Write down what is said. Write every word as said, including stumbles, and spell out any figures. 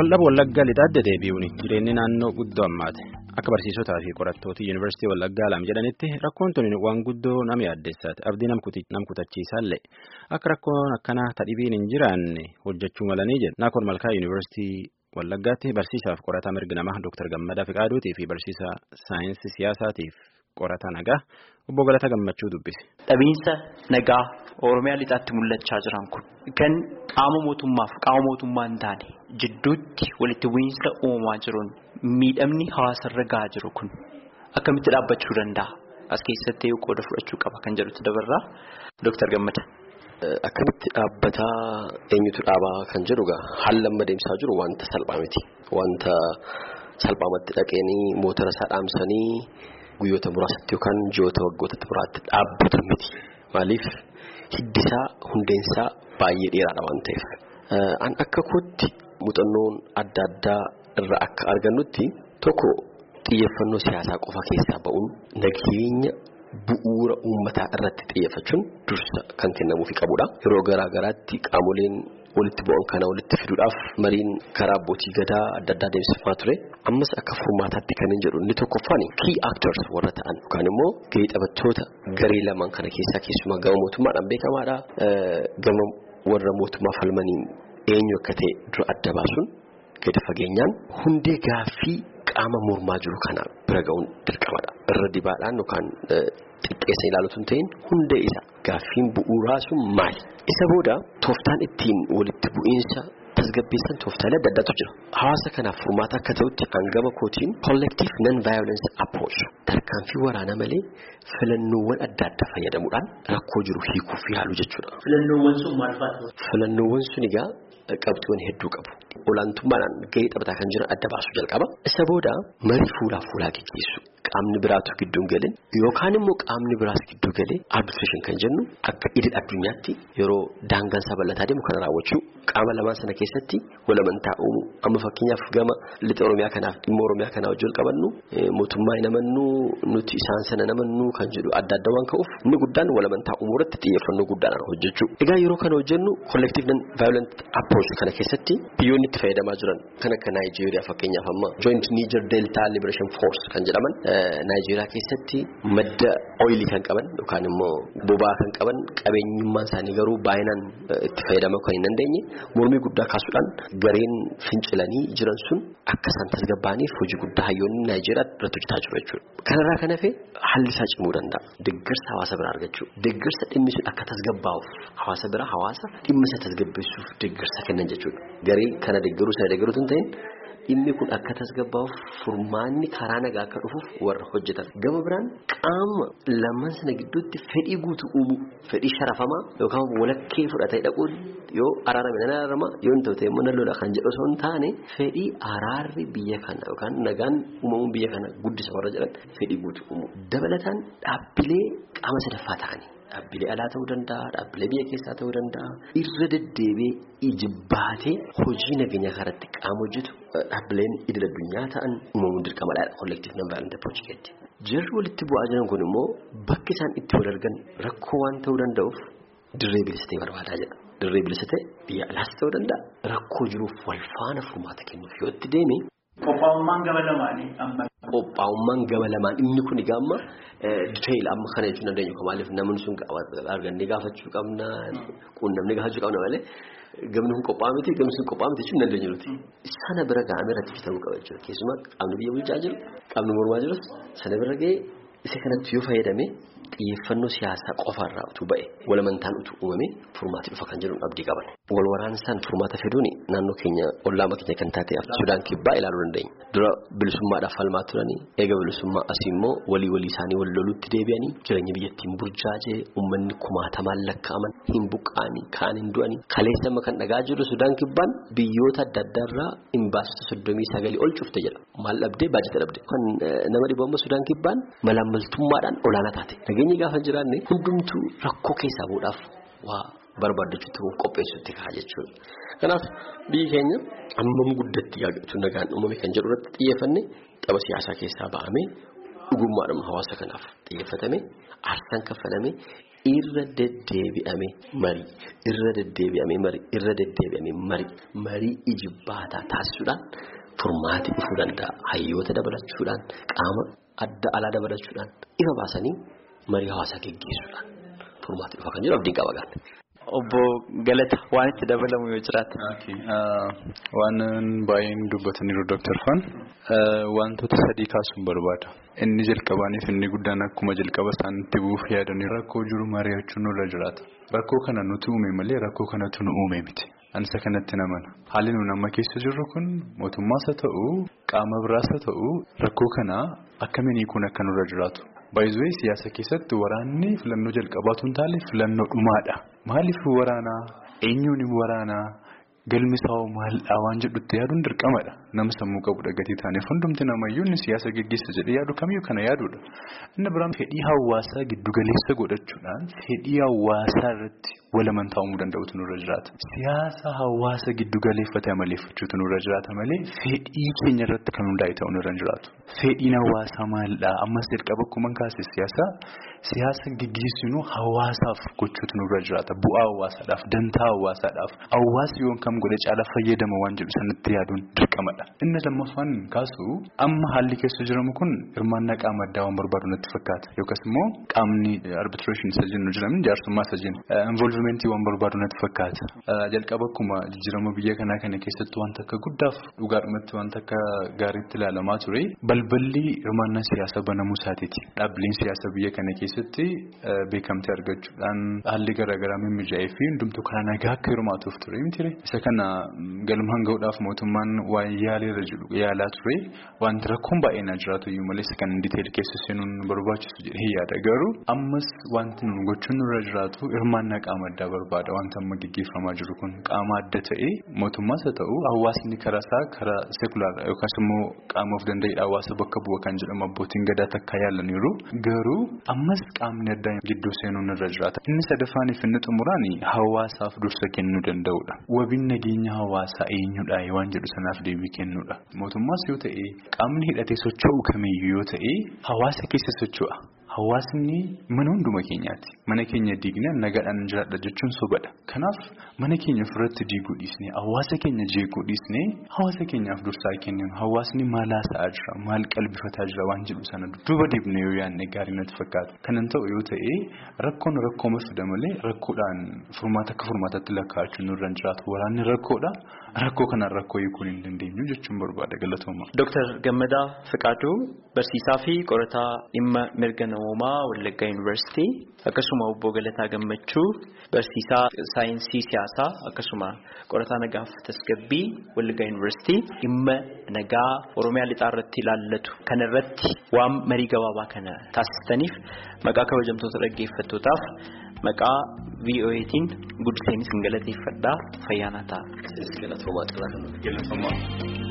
Waldhaba Wallaggaa lixaadde deebi'uun jireenyi naannoo guddoo ammaate akka barsiisotaa fi qorattoota yuunivarsiitii Wallaggaa lam jedhanitti rakkoon tuni waan guddoo nama yaaddeessaati. Abdii nam kutachiisaallee akka rakkoon akkanaa tadhibiin hin jiraanne hojjechuu malanii jedhu. Naakoor Malkaa yuunivarsiitii Wallaggaatti barsiisaaf qorataa mirga namaa Dooktar Gammadaa Fiqaaduutii fi barsiisaa saayinsii siyaasaatiif qorataa nagaa obbo Galataa Gammachuu dubbise. Dhabiinsa nagaa Oromiyaa lixaatti mul'achaa jiran kun kan qaama mootummaaf qaama mootummaa hin taane jidduutti walitti bu'iinsa uumamaa jiruun miidhamni hawaasarra gahaa jiru kun akkamitti dhaabbachuu danda'a? As keessatti qooda fudhachuu qaba kan jedhutti dabarraa Dooktar Gammadaa. Akkamitti dhaabbataa eenyutu dhaabaa kan jedhugaa haala amma deemsaa jiru wanta salphaa miti. Wanta salphaamatti dhaqanii motora isaa dhaamsanii guyyoota muraasatti yookaan ji'oota waggoota muraatti dhaabbatu miti. Maaliif hiddisaa hundeensaa baay'ee dheeraadha waan ta'eef. An akka kootti muuxannoon adda addaa irraa akka argannutti tokko xiyyeeffannoo siyaasaa qofa keessaa ba'uun nageenya bu'uura uummataa irratti xiyyeeffachuun dursa kan kennamuufi qabudha. Yeroo garaa garaatti qaamoleen walitti bu'an kana walitti fiduudhaaf mariin karaa abbootii gadaa adda addaa deemsifamaa ture. Ammas akka furmaataatti kan hin jedhu inni tokkoffaan key actors warra ta'an yookaan immoo gahee taphattoota garee lamaan kana keessaa keessumaa gama mootummaadhaan beekamaadha. Gama warra mootummaa falmaniin eenyu akka ta'e dura adda baasuun gadi fageenyaan hundee gaaffii qaama mormaa jiru kana bira ga'uun dirqamadha. Irra dibaadhaan yookaan xiqqeessa ilaalutu hin ta'in hundee isa gaaffiin bu'uuraa sun maali? Isa booda tooftaan ittiin walitti bu'iinsa tasgabbeessan tooftaalee adda addaatu jira. Hawaasa kanaaf furmaata akka ta'utti hangama kootiin collective non-violence approach tarkaanfii waraanaa malee filannoowwan adda addaa fayyadamuudhaan rakkoo jiru hiikuuf yaalu jechuudha. Filannoowwan sun maal faatu? Filannoowwan sun egaa qabxiiwwan hedduu qabu. Olaantummaadhaan gahee taphataa kan jiran adda baasuu jalqaba. Isa booda marii fuulaa fuulaa gaggeessu. Qaamni biraatu gidduu galee yookaan immoo qaamni biraas gidduu galee arbitration kan jennu akka idil addunyaatti yeroo daangaan sabalataa deemu kana raawwachuu qaama lamaan sana keessatti walamantaa uumu. Amma fakkeenyaaf gama lixa Oromiyaa kanaaf dhimma Oromiyaa kanaa wajjin qabannu mootummaa hin amannu nuti isaan sana namannu kan jedhu adda adda waan ka'uuf inni guddaan walamantaa uumuu irratti xiyyeeffannoo guddaadhaan hojjechuu. Egaa yeroo kana hojjennu collective non-violent approach kana keessatti biyyoonni itti fayyadamaa jiran kan akka Nigeria fakkeenyaaf amma Joint Niger Delta Liberation Force kan jedhaman Nigeria keessatti madda oilii kan qaban yookaan immoo boba'aa kan qaban qabeenyummaan isaanii garuu baay'inaan itti fayyadamuu kan hin dandeenye mormii guddaa kaasuudhaan gareen fincilanii jiran sun akka isaan tasgabbaa'aniif hojii guddaa hayyoonni Nigeria irratti hojjetaa jiru jechuudha. Kanarraa kan hafe haalli isaa cimuu danda'a. Deeggarsa hawaasa biraa argachuu. Deeggarsa dhimmi sun akka tasgabbaa'uuf hawaasa biraa hawaasa dhimma isa tasgabbeessuuf deeggarsa kennan jechuudha. Garee kana deeggaruu sana deeggaruutu hin ta'in dhimmi kun akka tasgabbaa'uuf furmaanni karaa nagaa akka dhufuuf warra hojjetan. Gama biraan qaama lamaan sana gidduutti fedhii guutuu uumuu, fedhii sharafamaa yookaan walakkee fudhatee dhaquun yoo araarame nan araarama yoo hin ta'e immoo nan lola kan jedhu osoo hin taane fedhii araarri biyya kana yookaan nagaan uumamuun biyya kana guddisa warra jedhan fedhii guutuu uumuu. Dabalataan dhaabbilee qaama sadaffaa ta'anii. Dhaabbilee alaa ta'uu danda'a, dhaabbilee biyya keessaa ta'uu danda'a. Irra deddeebi'ee ijibbaatee hojii nageenyaa karatti qaama hojjetu dhaabbileen idil addunyaa ta'an uumamuun dirqamadha. Collective non-violent approach jedhama. Jarri walitti bu'aa jiran kun immoo bakki isaan itti wal argan rakkoo waan ta'uu danda'uuf dirree bilisatee barbaadaa jedha. Dirree bilisatee biyya alaas ta'uu danda'a. Rakkoo jiruuf wal faana furmaata kennuuf yoo itti deeme. Qophaa'ummaan gama lamaanii amma. Qophaa'ummaan gama lamaan inni kun egaa amma detail amma kana jechuun dandeenyu kan maaliif namni sun argannee gaafachuu qabna quunnamnee gaafachuu qabna malee gamni kun qophaa'aa miti gamni sun qophaa'aa miti jechuun dandeenyu nuti. Sana bira ga'amee irratti fitamuu qaba jechuudha. Keessumaa qaamni biyya bulchaa jiru qaamni mormaa jirus sana bira ga'ee isa kanatti yoo fayyadame xiyyeeffannoo siyaasaa qofaarraa utuu ba'e walamantaan utuu uumame furmaati dhufa kan jedhuun abdii qaban. Wal waraansaan furmaata fiduun naannoo keenya ollaama keenya kan taate Sudaan kibbaa ilaaluu dandeenya. Dura bilisummaadhaaf falmaa turanii eega bilisummaa asii immoo walii walii isaanii wal loluutti deebi'anii jireenya biyyattiin burjaajee uummanni kumaatamaan lakkaa'aman hin buqqaanii kaan hin du'anii kaleessa kan dhagaa jiru Sudaan kibbaan biyyoota adda addaarraa imbaasota soddomii sagalii ol cufte jedha. Maal dhabdee baajata dhabdee. Kan nama dhibba amma Sudaan kibbaan malaamaltummaadhaan olaanaa taate. Nageenyi gaafa jiraanne hundumtuu rakkoo keessaa bu'uudhaaf waa barbaaddachuutti qopheessuutti ka'a jechuudha. Kanaaf biyyi keenya ammam guddatti yaadatu nagaan uumame kan jedhu irratti xiyyeeffanne tapha siyaasaa keessaa ba'amee dhugummaadhaan hawaasa kanaaf xiyyeeffatame aarsaan kaffalame irra deddeebi'ame marii irra deddeebi'ame marii irra deddeebi'ame marii marii ijibbaataa taasisuudhaan furmaati dhufuu danda'a. Hayyoota dabalachuudhaan qaama adda alaa dabalachuudhaan ifa baasanii marii hawaasaa geggeessuudhaan furmaati dhufa kan jedhu abdiin qaba gaana. Obbo Galata waan itti dabalamu yoo jiraate. Waan baay'een dubbataniiru Doctor Fan wantoota sadii kaasuun barbaada. Inni jalqabaaniif inni guddaan akkuma jalqaba isaanitti bu'uuf yaadanii rakkoo jiru mari'achuun nurra jiraata. Rakkoo kana nuti uume malee rakkoo kanatu nu uume miti. Ansa kanatti namana. Haalli nuti amma keessa jirru kun mootummaas haa ta'u qaama biraas haa ta'u rakkoo kana akkamiin kun akka nurra jiraatu. Baay'ee siyaasa keessatti waraanni filannoo jalqabaatu hin taane filannoo dhumaadha. Maaliif waraanaa? Eenyuun waraanaa? Galmi isaa maaldhaa waan jedhutti yaaduun dirqamadha. Nama sammuu qabudha gatii taaneef hundumti namayyuu siyaasa geggeessa jedhee yaadu kamiyyuu kana yaadudha. Inni biraan fedhii hawaasaa giddu galeessa godhachuudhaan fedhii hawaasaa irratti walamantaa uumuu danda'utu nurra jiraata. Siyaasa hawaasa giddu galeeffate amaleeffachuutu nurra jiraata malee fedhii keenya irratti kan hundaa'e ta'uu nurra jiraatu. Fedhiin hawaasaa maaldhaa? Ammas jalqaba akkuma kaase siyaasa siyaasa geggeessinu hawaasaaf gochuutu nurra jiraata. Bu'aa hawaasaadhaaf, dantaa hawaasaadhaaf, hawaasni yoon kam godhe caala fayyadama waan jedhu sanatti yaaduun dirqamadha. Inni lammaffaan kaasu amma haalli keessa jiramu kun hirmaannaa qaama addaa waan barbaadu natti fakkaata. Yookaas immoo qaamni arbitration isa jennu jiramin jaarsummaa isa jennu involvement waan barbaadu natti fakkaata. Jalqaba akkuma jijjiirama biyya kanaa kana keessatti wanta akka guddaaf dhugaadhumatti wanta akka gaariitti ilaalamaa ture balballi hirmaannaa siyaasaa banamuu isaatiiti. Dhaabbileen siyaasaa biyya kana keessatti beekamtii argachuudhaan haalli garaagaraa mimmijaa'ee fi hundumtuu karaa nagaa akka hirmaatuuf ture miti. Isa kana galmaan ga'uudhaaf mootummaan waan yaaleerra jiru yaalaa ture wanti rakkoon baay'een jiraatu iyyuu malee isa kan diteel keessa seenuun barbaachisu jedhee yaada. Garuu ammas wanti nuti gochuun nurra jiraatu hirmaannaa qaama addaa barbaada. Wanta amma gaggeeffamaa jiru kun qaama adda ta'ee mootummaas haa ta'u hawaasni karaa isaa karaa seekulaar yookaas immoo qaama of danda'eedha hawaasa bakka bu'a kan jedhamu abbootiin gadaa takka yaalaniiru. Garuu ammas qaamni addaa gidduu seenuun nurra jiraata. Inni sadaffaan fi inni xumuraan hawaasaaf dursa kennuu danda'udha. Wabiin nageenya hawaasaa eenyudha waan jedhu sanaaf deebii kennuudha. Mootummaas yoo ta'e qaamni hidhatee socho'u kamiyyuu yoo ta'e hawaasa keessa socho'a. Hawaasni mana hunduma keenyaati. Mana keenya diignee nagaadhaan jiraadha jechuun sobadha. Kanaaf mana keenya ofirratti diiguu dhiisnee hawaasa keenya jeequu dhiisnee hawaasa keenyaaf dursaa kennuun hawaasni maal haasa'aa jira maal qalbifataa jira waan jedhu sana duuba deebinee yoo yaadne gaarii natti fakkaata. Kanan ta'u yoo ta'e rakkoon rakkooma fida malee rakkoodhaan furmaata akka furmaatatti lakkaa'achuun nurra hin jiraatu. Waraanni rakkoodha. Rakkoo kanaan rakkoo hiikuu hin dandeenyu jechuun barbaada galatooma. Dooktar Gammadaa Fiqaaduu barsiisaa fi qorataa dhimma mirga namoomaa Wallaggaa Yuunivarsiitii akkasuma obbo Galataa Gammachuu barsiisaa saayinsii siyaasaa akkasuma qorataa nagaaf tasgabbii Wallaggaa Yuunivarsiitii dhimma nagaa Oromiyaa lixaa irratti ilaallatu kana irratti waan marii gabaabaa kana taasistaniif maqaa kabajamtoota dhaggeeffattootaaf maqaa V O Atiin guddiseenis galateeffadhaa fayyaanaa ta'a. Galatoomaa.